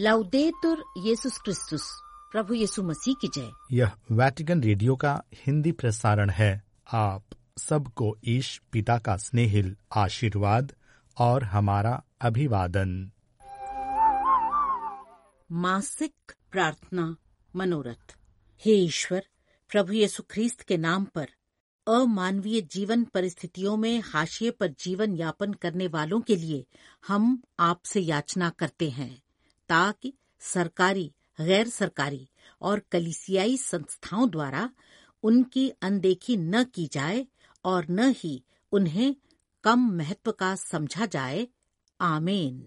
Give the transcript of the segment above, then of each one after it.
लाउदेतुर येसुस क्रिस्तुस, प्रभु यीशु मसीह की जय। यह वैटिकन रेडियो का हिंदी प्रसारण है। आप सबको ईश पिता का स्नेहिल आशीर्वाद और हमारा अभिवादन। मासिक प्रार्थना मनोरथ। हे ईश्वर, प्रभु यीशु ख्रीस्त के नाम पर अमानवीय जीवन परिस्थितियों में हाशिए पर जीवन यापन करने वालों के लिए हम आपसे याचना करते हैं, ताकि सरकारी, गैर सरकारी और कलीसियाई संस्थाओं द्वारा उनकी अनदेखी न की जाए और न ही उन्हें कम महत्व का समझा जाए। आमीन।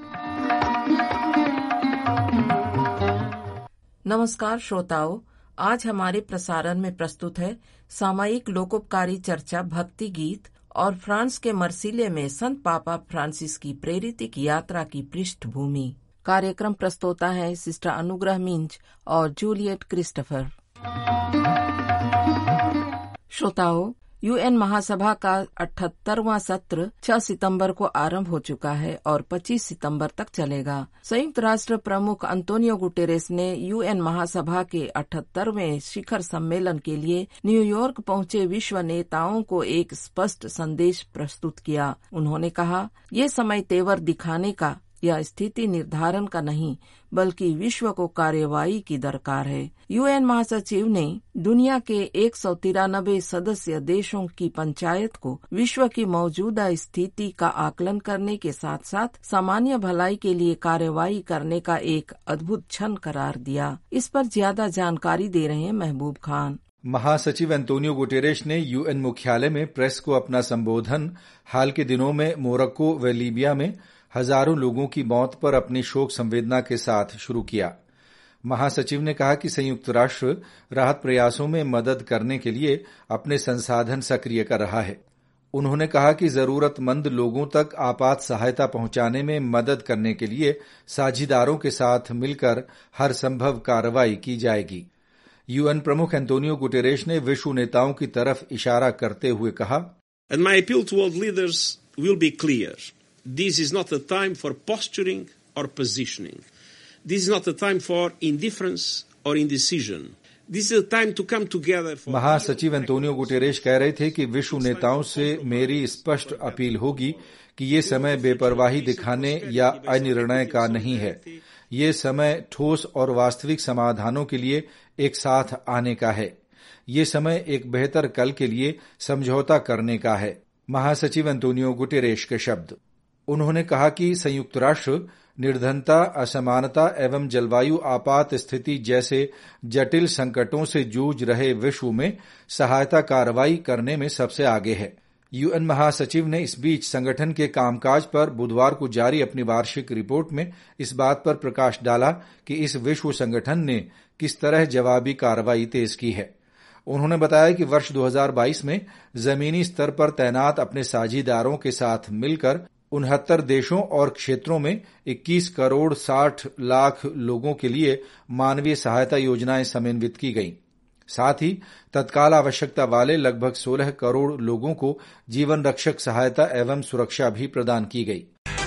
नमस्कार श्रोताओं, आज हमारे प्रसारण में प्रस्तुत है सामयिक लोकोपकारी चर्चा भक्ति गीत और फ्रांस के मर्सिले में संत पापा फ्रांसिस की प्रेरित यात्रा की पृष्ठभूमि। कार्यक्रम प्रस्तोता है सिस्टर अनुग्रह मिंज और जूलियट क्रिस्टोफर। श्रोताओं, यूएन महासभा का 78वां सत्र 6 सितंबर को आरंभ हो चुका है और 25 सितंबर तक चलेगा। संयुक्त राष्ट्र प्रमुख अंतोनियो गुटेरेस ने यूएन महासभा के 78वें शिखर सम्मेलन के लिए न्यूयॉर्क पहुंचे विश्व नेताओं को एक स्पष्ट संदेश प्रस्तुत किया। उन्होंने कहा, ये समय तेवर दिखाने का या स्थिति निर्धारण का नहीं, बल्कि विश्व को कार्यवाही की दरकार है। यूएन महासचिव ने दुनिया के 193 सदस्य देशों की पंचायत को विश्व की मौजूदा स्थिति का आकलन करने के साथ साथ सामान्य भलाई के लिए कार्यवाही करने का एक अद्भुत क्षण करार दिया। इस पर ज्यादा जानकारी दे रहे हैं महबूब खान। महासचिव एंटोनियो गुटेरेश ने यूएन मुख्यालय में प्रेस को अपना संबोधन हाल के दिनों में मोरक्को व लीबिया में हजारों लोगों की मौत पर अपनी शोक संवेदना के साथ शुरू किया। महासचिव ने कहा कि संयुक्त राष्ट्र राहत प्रयासों में मदद करने के लिए अपने संसाधन सक्रिय कर रहा है। उन्होंने कहा कि जरूरतमंद लोगों तक आपात सहायता पहुंचाने में मदद करने के लिए साझीदारों के साथ मिलकर हर संभव कार्रवाई की जाएगी। यूएन प्रमुख एंटोनियो गुटेरेश ने विश्व नेताओं की तरफ इशारा करते हुए कहा, And my appeal to world leaders will be clear. This is not a time for posturing or positioning. This is not a time for indifference or indecision. This is a time to come together for... महासचिव Antonio Guterres कह रहे थे कि विश्व नेताओं से मेरी स्पष्ट अपील होगी कि ये समय बेपरवाही दिखाने या अनिर्णय का नहीं है। ये समय ठोस और वास्तविक समाधानों के लिए एक साथ आने का है। ये समय एक बेहतर कल के लिए समझौता करने का है। महासचिव एंटोनियो गुटेरेश के शब्द। उन्होंने कहा कि संयुक्त राष्ट्र निर्धनता, असमानता एवं जलवायु आपात स्थिति जैसे जटिल संकटों से जूझ रहे विश्व में सहायता कार्रवाई करने में सबसे आगे है। यूएन महासचिव ने इस बीच संगठन के कामकाज पर बुधवार को जारी अपनी वार्षिक रिपोर्ट में इस बात पर प्रकाश डाला कि इस विश्व संगठन ने किस तरह जवाबी कार्रवाई तेज की है। उन्होंने बताया कि वर्ष 2022 में जमीनी स्तर पर तैनात अपने साझीदारों के साथ मिलकर 69 देशों और क्षेत्रों में 21 करोड़ 60 लाख लोगों के लिए मानवीय सहायता योजनाएं समन्वित की गईं। साथ ही तत्काल आवश्यकता वाले लगभग 16 करोड़ लोगों को जीवन रक्षक सहायता एवं सुरक्षा भी प्रदान की गई।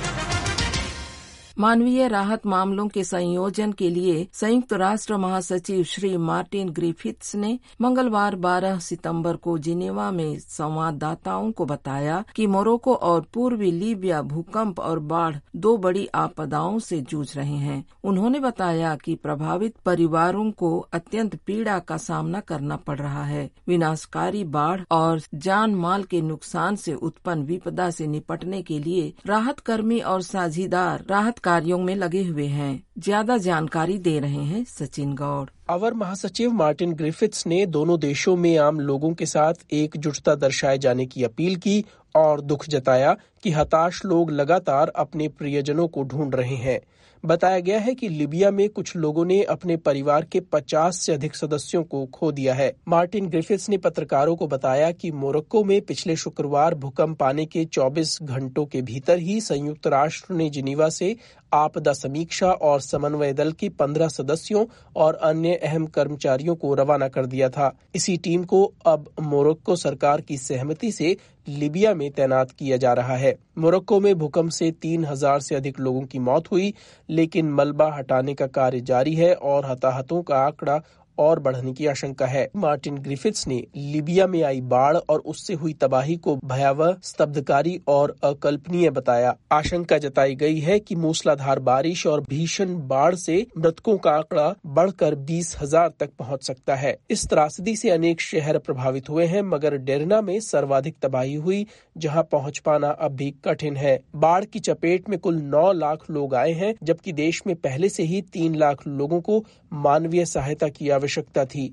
मानवीय राहत मामलों के संयोजन के लिए संयुक्त राष्ट्र महासचिव श्री मार्टिन ग्रिफिथ्स ने मंगलवार 12 सितंबर को जिनेवा में संवाददाताओं को बताया कि मोरक्को और पूर्वी लीबिया भूकंप और बाढ़ 2 बड़ी आपदाओं से जूझ रहे हैं। उन्होंने बताया कि प्रभावित परिवारों को अत्यंत पीड़ा का सामना करना पड़ रहा है। विनाशकारी बाढ़ और जान माल के नुकसान से उत्पन्न विपदा से निपटने के लिए राहत कर्मी और साझीदार राहत कार्यों में लगे हुए हैं। ज्यादा जानकारी दे रहे हैं सचिन गौड़। अवर महासचिव मार्टिन ग्रिफिथ्स ने दोनों देशों में आम लोगों के साथ एकजुटता दर्शाए जाने की अपील की और दुख जताया कि हताश लोग लगातार अपने प्रियजनों को ढूंढ रहे हैं। बताया गया है कि लीबिया में कुछ लोगों ने अपने परिवार के 50 से अधिक सदस्यों को खो दिया है। मार्टिन ग्रिफिथ्स ने पत्रकारों को बताया कि मोरक्को में पिछले शुक्रवार भूकंप आने के 24 घंटों के भीतर ही संयुक्त राष्ट्र ने जिनीवा से आपदा समीक्षा और समन्वय दल के 15 सदस्यों और अन्य अहम कर्मचारियों को रवाना कर दिया था। इसी टीम को अब मोरक्को सरकार की सहमति से लीबिया में तैनात किया जा रहा है। मोरक्को में भूकंप से 3000 से अधिक लोगों की मौत हुई, लेकिन मलबा हटाने का कार्य जारी है और हताहतों का आंकड़ा और बढ़ने की आशंका है। मार्टिन ग्रिफिथ्स ने लीबिया में आई बाढ़ और उससे हुई तबाही को भयावह, स्तब्धकारी और अकल्पनीय बताया। आशंका जताई गई है कि मूसलाधार बारिश और भीषण बाढ़ से मृतकों का आंकड़ा बढ़कर 20,000 तक पहुंच सकता है। इस त्रासदी से अनेक शहर प्रभावित हुए हैं, मगर डेरना में सर्वाधिक तबाही हुई, जहां पहुंच पाना अब भी कठिन है। बाढ़ की चपेट में कुल 9 लाख लोग आए हैं, जबकि देश में पहले से ही 3 लाख लोगों को मानवीय सहायता की आवश्यकता थी।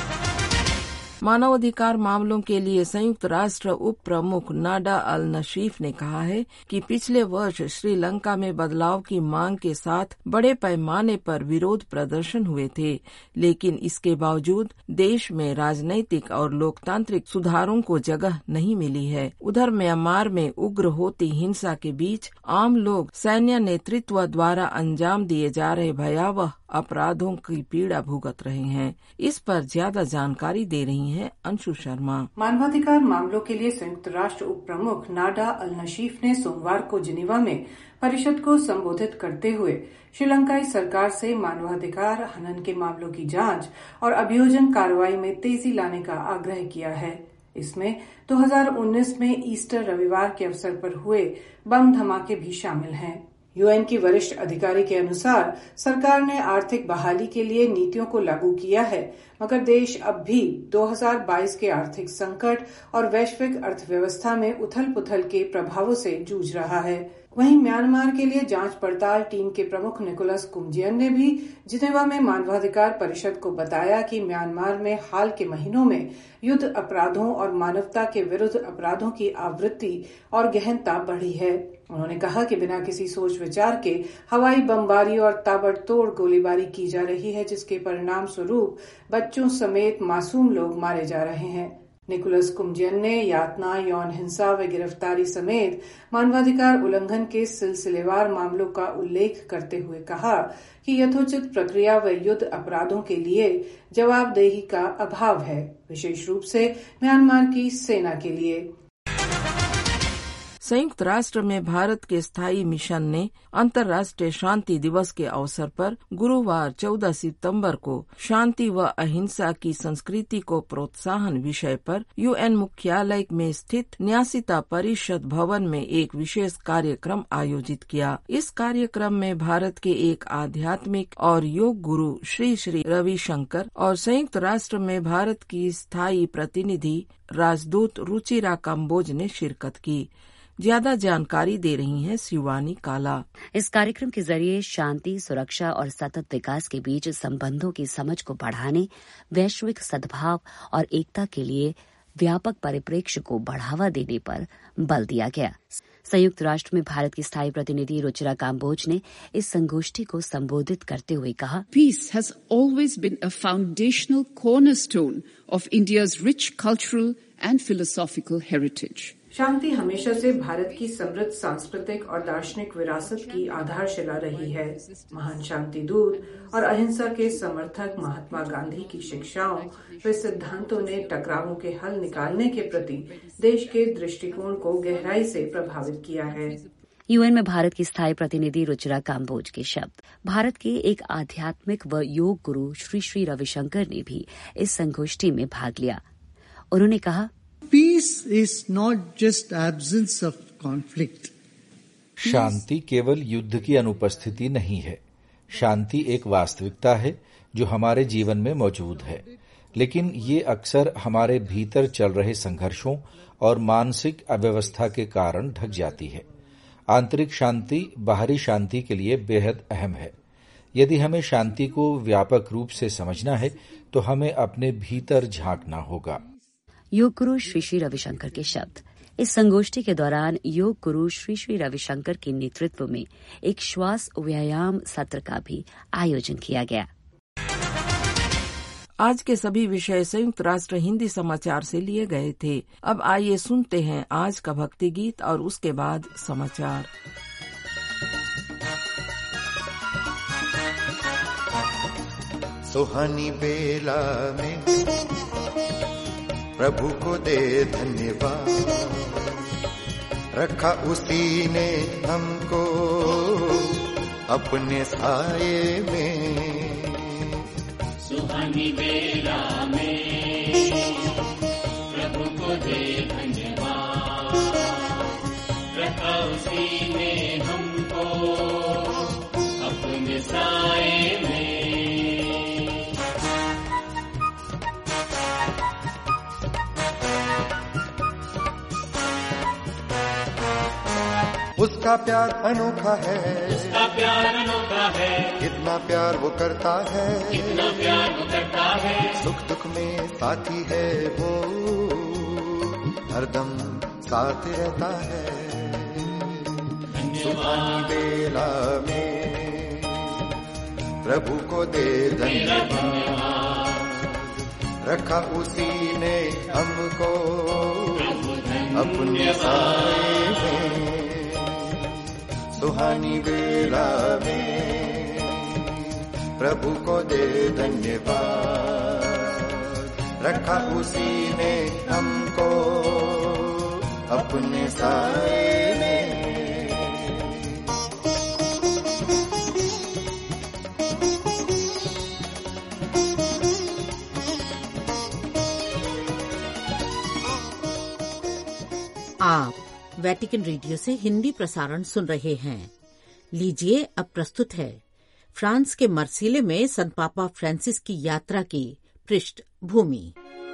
मानवाधिकार मामलों के लिए संयुक्त राष्ट्र उप प्रमुख नाडा अल नशीफ ने कहा है कि पिछले वर्ष श्रीलंका में बदलाव की मांग के साथ बड़े पैमाने पर विरोध प्रदर्शन हुए थे, लेकिन इसके बावजूद देश में राजनैतिक और लोकतांत्रिक सुधारों को जगह नहीं मिली है। उधर म्यांमार में उग्र होती हिंसा के बीच आम लोग सैन्य नेतृत्व द्वारा अंजाम दिए जा रहे भयावह अपराधों की पीड़ा भुगत रहे हैं। इस पर ज्यादा जानकारी दे रही हैं अंशु शर्मा। मानवाधिकार मामलों के लिए संयुक्त राष्ट्र उप प्रमुख नाडा अल नशीफ ने सोमवार को जिनेवा में परिषद को संबोधित करते हुए श्रीलंकाई सरकार से मानवाधिकार हनन के मामलों की जांच और अभियोजन कार्रवाई में तेजी लाने का आग्रह किया है। इसमें 2019 में ईस्टर रविवार के अवसर पर हुए बम धमाके भी शामिल हैं। यूएन की वरिष्ठ अधिकारी के अनुसार सरकार ने आर्थिक बहाली के लिए नीतियों को लागू किया है, मगर देश अब भी 2022 के आर्थिक संकट और वैश्विक अर्थव्यवस्था में उथल-पुथल के प्रभावों से जूझ रहा है। वहीं म्यांमार के लिए जांच पड़ताल टीम के प्रमुख निकोलस कुमजियन ने भी जिनेवा में मानवाधिकार परिषद को बताया कि म्यांमार में हाल के महीनों में युद्ध अपराधों और मानवता के विरुद्ध अपराधों की आवृत्ति और गहनता बढ़ी है। उन्होंने कहा कि बिना किसी सोच विचार के हवाई बमबारी और ताबड़तोड़ गोलीबारी की जा रही है, जिसके परिणाम स्वरूप बच्चों समेत मासूम लोग मारे जा रहे हैं। निकोलस कुमजियन ने यातना, यौन हिंसा व गिरफ्तारी समेत मानवाधिकार उल्लंघन के सिलसिलेवार मामलों का उल्लेख करते हुए कहा कि यथोचित प्रक्रिया व युद्ध अपराधों के लिए जवाबदेही का अभाव है, विशेष रूप से म्यांमार की सेना के लिए। संयुक्त राष्ट्र में भारत के स्थायी मिशन ने अंतर्राष्ट्रीय शांति दिवस के अवसर पर गुरुवार 14 सितंबर को शांति व अहिंसा की संस्कृति को प्रोत्साहन विषय पर यूएन मुख्यालय में स्थित न्यासिता परिषद भवन में एक विशेष कार्यक्रम आयोजित किया। इस कार्यक्रम में भारत के एक आध्यात्मिक और योग गुरु श्री श्री रविशंकर और संयुक्त राष्ट्र में भारत की स्थायी प्रतिनिधि राजदूत रुचिरा कंबोज ने शिरकत की। ज्यादा जानकारी दे रही हैं शिवानी काला। इस कार्यक्रम के जरिए शांति, सुरक्षा और सतत विकास के बीच संबंधों की समझ को बढ़ाने, वैश्विक सद्भाव और एकता के लिए व्यापक परिप्रेक्ष्य को बढ़ावा देने पर बल दिया गया। संयुक्त राष्ट्र में भारत की स्थायी प्रतिनिधि रुचिरा काम्बोज ने इस संगोष्ठी को संबोधित करते हुए कहा, Peace has always been a foundational cornerstone of India's rich cultural and philosophical heritage. शांति हमेशा से भारत की समृद्ध सांस्कृतिक और दार्शनिक विरासत की आधारशिला रही है। महान शांति दूत और अहिंसा के समर्थक महात्मा गांधी की शिक्षाओं व सिद्धांतों ने टकरावों के हल निकालने के प्रति देश के दृष्टिकोण को गहराई से प्रभावित किया है। यूएन में भारत की स्थायी प्रतिनिधि रुचिरा काम्बोज के शब्द। भारत के एक आध्यात्मिक व योग गुरु श्री श्री रविशंकर ने भी इस संगोष्ठी में भाग लिया। उन्होंने कहा, Peace is not just absence of conflict. शांति केवल युद्ध की अनुपस्थिति नहीं है। शांति एक वास्तविकता है जो हमारे जीवन में मौजूद है, लेकिन ये अक्सर हमारे भीतर चल रहे संघर्षों और मानसिक अव्यवस्था के कारण ढक जाती है। आंतरिक शांति बाहरी शांति के लिए बेहद अहम है। यदि हमें शांति को व्यापक रूप से समझना है तो हमें अपने भीतर झांकना होगा। योग गुरु श्री श्री रविशंकर के शब्द। इस संगोष्ठी के दौरान योग गुरु श्री श्री रविशंकर के नेतृत्व में एक श्वास व्यायाम सत्र का भी आयोजन किया गया। आज के सभी विषय संयुक्त राष्ट्र हिंदी समाचार से लिए गए थे। अब आइए सुनते हैं आज का भक्ति गीत और उसके बाद समाचार। सुहानी बेला में प्रभु को दे धन्यवाद, रखा उसी ने हमको अपने साये में। सुहानी बेला में प्रभु को दे धन्यवाद, रखा उसी ने हमको अपने साये में। उसका प्यार अनोखा है, उसका प्यार अनोखा है, कितना प्यार वो करता है, कितना प्यार वो करता है। सुख दुख में साथी है वो, हरदम साथ रहता है। सुहानी बेला में प्रभु को दे धन्यवाद, रखा उसी ने हमको अपने साये में। सुहानी बेला में प्रभु को दे धन्यवाद, रखा उसी ने हमको अपने साये में। आप वेटिकन रेडियो से हिंदी प्रसारण सुन रहे हैं। लीजिए अब प्रस्तुत है फ्रांस के मार्सिले में संत पापा फ्रांसिस की यात्रा की पृष्ठभूमि।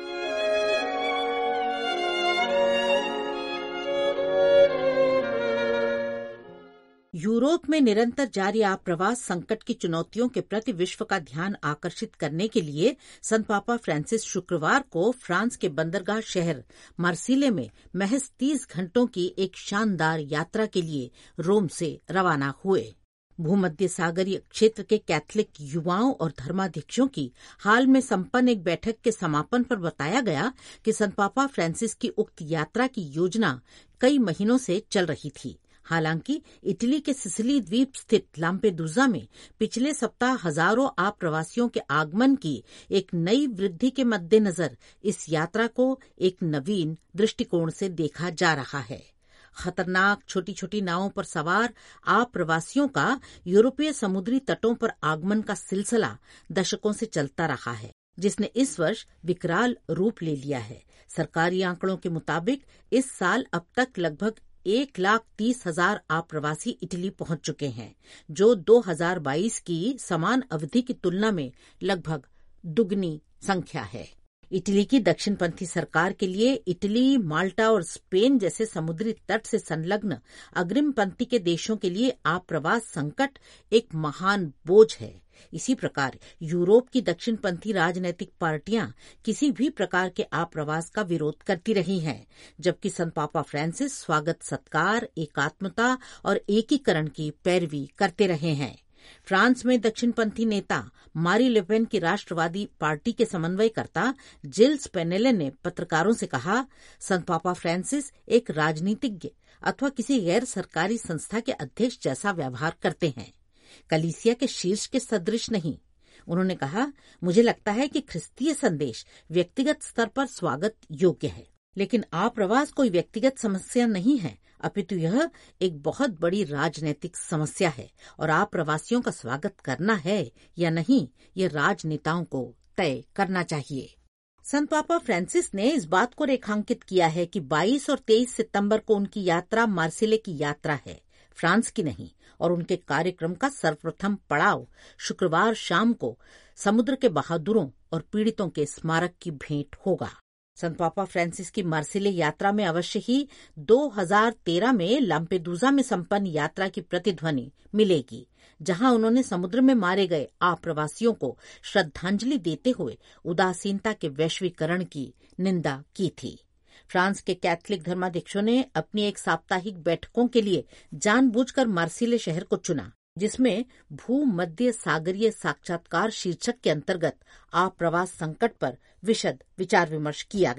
यूरोप में निरंतर जारी आप्रवास संकट की चुनौतियों के प्रति विश्व का ध्यान आकर्षित करने के लिए संत पापा फ्रांसिस शुक्रवार को फ्रांस के बंदरगाह शहर मार्सिले में महज 30 घंटों की एक शानदार यात्रा के लिए रोम से रवाना हुए। भूमध्य सागरीय क्षेत्र के कैथोलिक युवाओं और धर्माध्यक्षों की हाल में संपन्न एक बैठक के समापन पर बताया गया कि संत पापा फ्रांसिस की उक्त यात्रा की योजना कई महीनों से चल रही थी। हालांकि इटली के सिसिली द्वीप स्थित लाम्पेदूजा में पिछले सप्ताह हजारों आप्रवासियों के आगमन की एक नई वृद्धि के मद्देनजर इस यात्रा को एक नवीन दृष्टिकोण से देखा जा रहा है। खतरनाक छोटी छोटी नावों पर सवार आप्रवासियों का यूरोपीय समुद्री तटों पर आगमन का सिलसिला दशकों से चलता रहा है, जिसने इस वर्ष विकराल रूप ले लिया है। सरकारी आंकड़ों के मुताबिक इस साल अब तक लगभग 1,30,000 आप्रवासी इटली पहुंच चुके हैं, जो 2022 की समान अवधि की तुलना में लगभग दुगनी संख्या है। इटली की दक्षिणपंथी सरकार के लिए इटली, माल्टा और स्पेन जैसे समुद्री तट से संलग्न अग्रिम पंक्ति के देशों के लिए आप्रवास संकट एक महान बोझ है। इसी प्रकार यूरोप की दक्षिणपंथी राजनैतिक पार्टियां किसी भी प्रकार के आप्रवास का विरोध करती रही हैं, जबकि संत पापा फ्रांसिस स्वागत सत्कार, एकात्मता और एकीकरण की पैरवी करते रहे हैं। फ्रांस में दक्षिणपंथी नेता मारी ले पेन की राष्ट्रवादी पार्टी के समन्वयकर्ता जिल्स पेनेले ने पत्रकारों से कहा, संत पापा फ्रांसिस एक राजनीतिज्ञ अथवा किसी गैर सरकारी संस्था के अध्यक्ष जैसा व्यवहार करते हैं, कलीसिया के शीर्ष के सदृश नहीं। उन्होंने कहा, मुझे लगता है कि ख्रिस्तीय संदेश व्यक्तिगत स्तर पर स्वागत योग्य है, लेकिन आप्रवास कोई व्यक्तिगत समस्या नहीं है, अपितु यह एक बहुत बड़ी राजनीतिक समस्या है और आप्रवासियों का स्वागत करना है या नहीं, ये राजनेताओं को तय करना चाहिए। संत पापा फ्रांसिस ने इस बात को रेखांकित किया है कि 22 और 23 सितंबर को उनकी यात्रा मार्सिले की यात्रा है, फ्रांस की नहीं, और उनके कार्यक्रम का सर्वप्रथम पड़ाव शुक्रवार शाम को समुद्र के बहादुरों और पीड़ितों के स्मारक की भेंट होगा। संत पापा फ्रांसिस की मार्सिले यात्रा में अवश्य ही 2013 में लाम्पेदूजा में संपन्न यात्रा की प्रतिध्वनि मिलेगी, जहां उन्होंने समुद्र में मारे गए आप्रवासियों को श्रद्धांजलि देते हुए उदासीनता के वैश्वीकरण की निंदा की थी। फ्रांस के कैथोलिक धर्माध्यक्षों ने अपनी एक साप्ताहिक बैठकों के लिए जानबूझकर मार्सिले शहर को चुना, जिसमें भूमध्य सागरीय साक्षात्कार शीर्षक के अंतर्गत आप्रवास संकट पर विशद विचार विमर्श किया गया।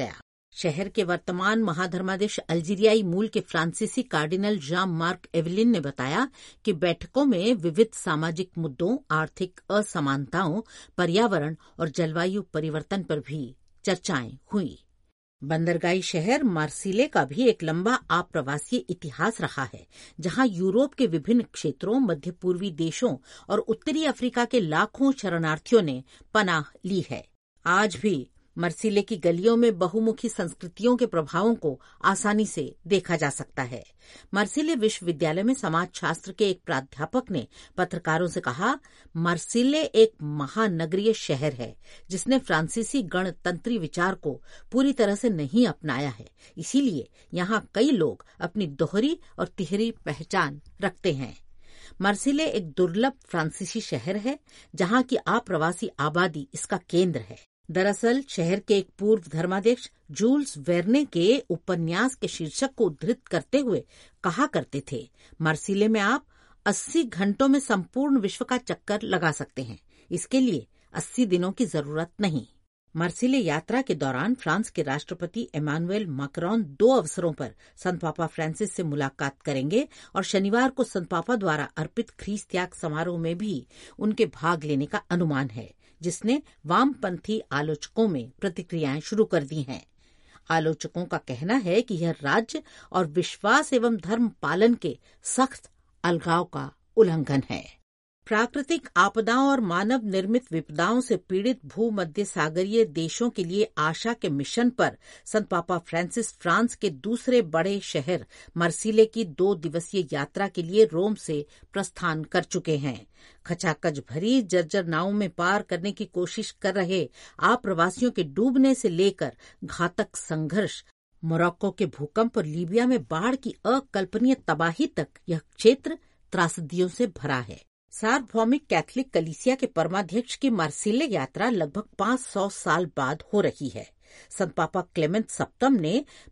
शहर के वर्तमान महाधर्माध्यक्ष अल्जीरियाई मूल के फ्रांसीसी कार्डिनल जान मार्क एवेलिन ने बताया कि बैठकों में विविध सामाजिक मुद्दों, आर्थिक असमानताओं, पर्यावरण और जलवायु परिवर्तन पर भी चर्चाएं हुई। बंदरगाही शहर मार्सिले का भी एक लंबा आप्रवासीय इतिहास रहा है, जहां यूरोप के विभिन्न क्षेत्रों, मध्य पूर्वी देशों और उत्तरी अफ्रीका के लाखों शरणार्थियों ने पनाह ली है। आज भी मार्सिले की गलियों में बहुमुखी संस्कृतियों के प्रभावों को आसानी से देखा जा सकता है। मार्सिले विश्वविद्यालय में समाजशास्त्र के एक प्राध्यापक ने पत्रकारों से कहा, मार्सिले एक महानगरीय शहर है जिसने फ्रांसीसी गणतंत्री विचार को पूरी तरह से नहीं अपनाया है। इसीलिए यहाँ कई लोग अपनी दोहरी और तिहरी पहचान रखते हैं। मार्सिले एक दुर्लभ फ्रांसीसी शहर है जहाँ की आप्रवासी आबादी इसका केंद्र है। दरअसल शहर के एक पूर्व धर्माध्यक्ष जूल्स वेर्ने के उपन्यास के शीर्षक को उद्धृत करते हुए कहा करते थे, मार्सिले में आप 80 घंटों में संपूर्ण विश्व का चक्कर लगा सकते हैं। इसके लिए 80 दिनों की जरूरत नहीं। मार्सिले यात्रा के दौरान फ्रांस के राष्ट्रपति एमानुएल मैक्रोन 2 अवसरों पर संत पापा फ्रांसिस से मुलाकात करेंगे और शनिवार को संत पापा द्वारा अर्पित ख्रीस त्याग समारोह में भी उनके भाग लेने का अनुमान है, जिसने वामपंथी आलोचकों में प्रतिक्रियाएं शुरू कर दी हैं। आलोचकों का कहना है कि यह राज्य और विश्वास एवं धर्म पालन के सख्त अलगाव का उल्लंघन है। प्राकृतिक आपदाओं और मानव निर्मित विपदाओं से पीड़ित भूमध्य सागरीय देशों के लिए आशा के मिशन पर संत पापा फ्रांसिस फ्रांस के दूसरे बड़े शहर मार्सिले की 2 दिवसीय यात्रा के लिए रोम से प्रस्थान कर चुके हैं। खचाखच भरी जर्जर नावों में पार करने की कोशिश कर रहे आप्रवासियों के डूबने से लेकर घातक संघर्ष, मोरक्को के भूकंप और लीबिया में बाढ़ की अकल्पनीय तबाही तक यह क्षेत्र त्रासदियों से भरा है। सार्वभौमिक कैथोलिक कलीसिया के परमाध्यक्ष की मार्सिले यात्रा लगभग 500 साल बाद हो रही है। संत पापा क्लेमेंट सप्तम ने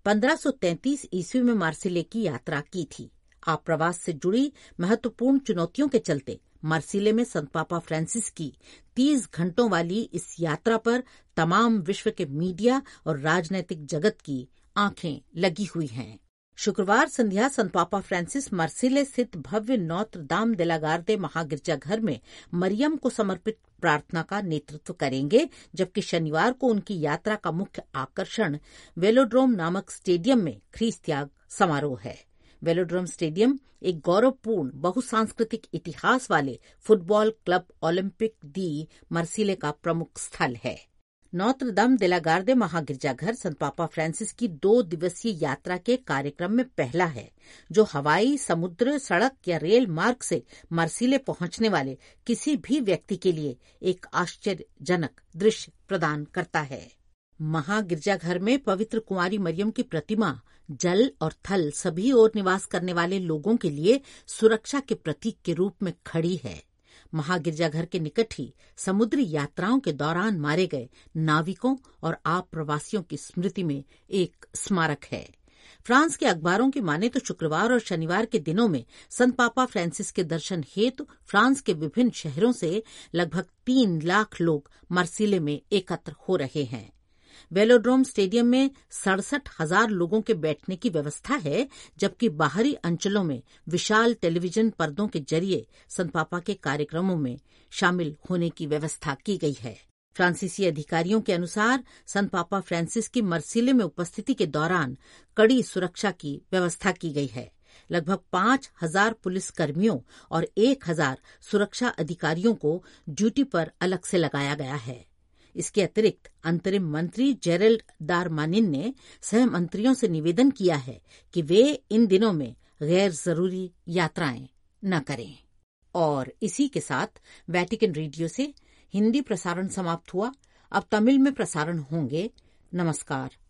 1533 ईस्वी में मार्सिले की यात्रा की थी। आप्रवास से जुड़ी महत्वपूर्ण चुनौतियों के चलते मार्सिले में संत पापा फ्रांसिस की 30 घंटों वाली इस यात्रा पर तमाम विश्व के मीडिया और राजनैतिक जगत की आंखें लगी हुई हैं। शुक्रवार संध्या संत पापा फ्रांसिस मार्सिले स्थित भव्य नोत्र दाम दे ला गार्दे महागिरजाघर में मरियम को समर्पित प्रार्थना का नेतृत्व करेंगे, जबकि शनिवार को उनकी यात्रा का मुख्य आकर्षण वेलोड्रोम नामक स्टेडियम में ख्रीस त्याग समारोह है। वेलोड्रोम स्टेडियम एक गौरवपूर्ण बहुसांस्कृतिक इतिहास वाले football club Olympique de Marseille का प्रमुख स्थल है। नोत्र दाम दे ला गार्दे महागिरजाघर संत पापा फ्रांसिस की 2 दिवसीय यात्रा के कार्यक्रम में पहला है, जो हवाई, समुद्र, सड़क या रेल मार्ग से मार्सिले पहुंचने वाले किसी भी व्यक्ति के लिए एक आश्चर्यजनक दृश्य प्रदान करता है। महागिरजाघर में पवित्र कुंवारी मरियम की प्रतिमा जल और थल सभी ओर निवास करने वाले लोगों के लिए सुरक्षा के प्रतीक के रूप में खड़ी है। महागिरजाघर के निकट ही समुद्री यात्राओं के दौरान मारे गए नाविकों और आप्रवासियों की स्मृति में एक स्मारक है। फ्रांस के अखबारों की माने तो शुक्रवार और शनिवार के दिनों में संत पापा फ्रांसिस के दर्शन हेतु फ्रांस के विभिन्न शहरों से लगभग 3 लाख लोग मार्सिले में एकत्र हो रहे हैं। वेलोड्रोम स्टेडियम में 67,000 लोगों के बैठने की व्यवस्था है, जबकि बाहरी अंचलों में विशाल टेलीविजन पर्दों के जरिए संत पापा के कार्यक्रमों में शामिल होने की व्यवस्था की गई है। फ्रांसीसी अधिकारियों के अनुसार संत पापा फ्रांसिस की मार्सिले में उपस्थिति के दौरान कड़ी सुरक्षा की व्यवस्था की गई है। लगभग 5,000 पुलिस कर्मियों और 1,000 सुरक्षा अधिकारियों को ड्यूटी पर अलग से लगाया गया है। इसके अतिरिक्त अंतरिम मंत्री जेरल्ड दारमानिन ने सह मंत्रियों से निवेदन किया है कि वे इन दिनों में गैर जरूरी यात्राएं न करें। और इसी के साथ वेटिकन रेडियो से हिंदी प्रसारण समाप्त हुआ। अब तमिल में प्रसारण होंगे। नमस्कार।